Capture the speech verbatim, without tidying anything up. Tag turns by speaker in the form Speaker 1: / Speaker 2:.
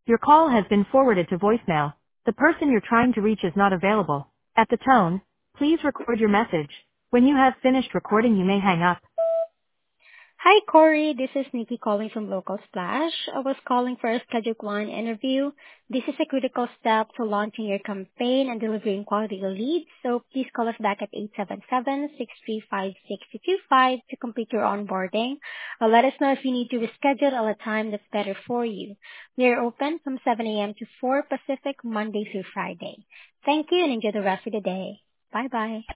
Speaker 1: Your call has been forwarded to voicemail. The person you're trying to reach is not available. At the tone, please record your message. When you have finished recording, you may hang up.
Speaker 2: Hi, Corey. This is Nikki calling from Local Splash. I was calling for a Schedule One interview. This is a critical step to launching your campaign and delivering quality leads, so please call us back at eight seven seven, six three five, six two two five to complete your onboarding. Or let us know if you need to reschedule at a time that's better for you. We are open from seven a.m. to four Pacific, Monday through Friday. Thank you and enjoy the rest of the day. Bye-bye.